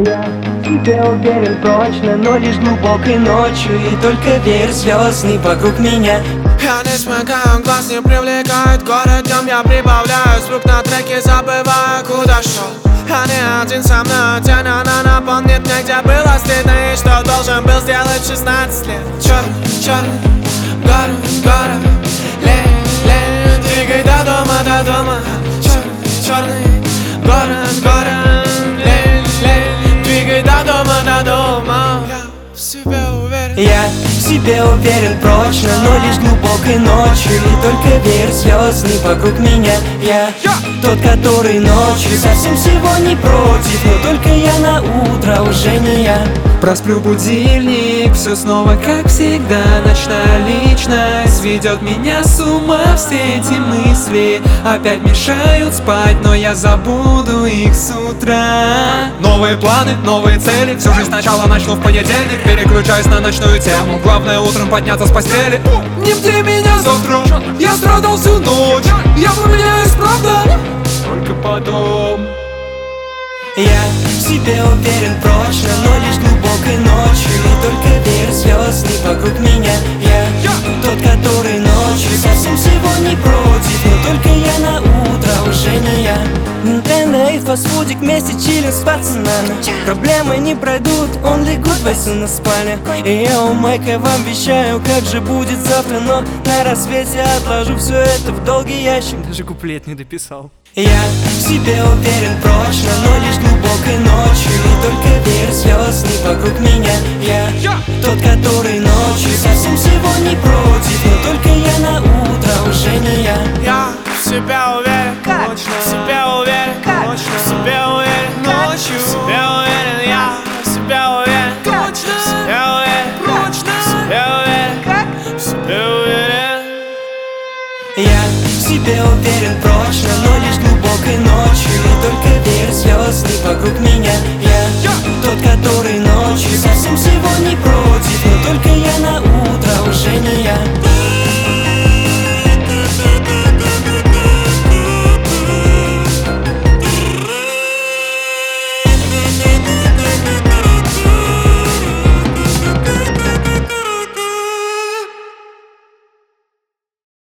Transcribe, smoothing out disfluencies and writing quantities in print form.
Я в себе уверен прочно, но лишь глубокой ночью. И только верь, звездный вокруг меня. Я не смыкаю глаз, не привлекает город, днем я прибавляю звук на треке, забывая, куда шел. Я не один, со мной тень, она напомнит мне, где было стыдно и что должен был сделать в 16 лет. Черный, черный, город, город, лень, двигай до дома. Черный, черный, город, город, лень, двигай до дома. Я в себе уверен. Я в себе уверен прочно, но лишь глубокой ночью. И только верь, звездный вокруг меня. Я тот, который ночью совсем всего не против, но только я на утро уже не я. Просплю будильник, все снова как всегда. Ночная личность ведет меня с ума. Все эти мысли опять мешают спать, но я забуду их с утра. Новые планы, новые цели, всю жизнь сначала начну в понедельник. Переключаюсь на ночную тему, главное утром подняться с постели. Не бди меня завтра, я страдал всю ночь. Я поменяюсь, правда, только потом. Я в себе уверен прочно, но лишь глубокой ночью. И только верь, звездный вокруг меня. Я тот, который ночью совсем всего не против, но только я на утро уже не я. Нинтендо и фастфудик вместе чилим с пацанами. Проблемы не пройдут, only good vibes на спальне. И я у Майка вам вещаю, как же будет завтра. Но на рассвете отложу все это в долгий ящик. Даже куплет не дописал. Я в себе уверен прочно, но лишь глубокой ночью. И только верь, звездный вокруг меня. Я тот, который ночью совсем всего не против, но только я на утро уже не я. Я в себя уверен, в себя уверен, в себя уверен, ночью, в себя уверен, я в себя уверен, в себя уверен, в себя уверен, в себя уверен. Я в себе уверен прочно, но лишь глубокой ночью. И только верь, звездный вокруг меня.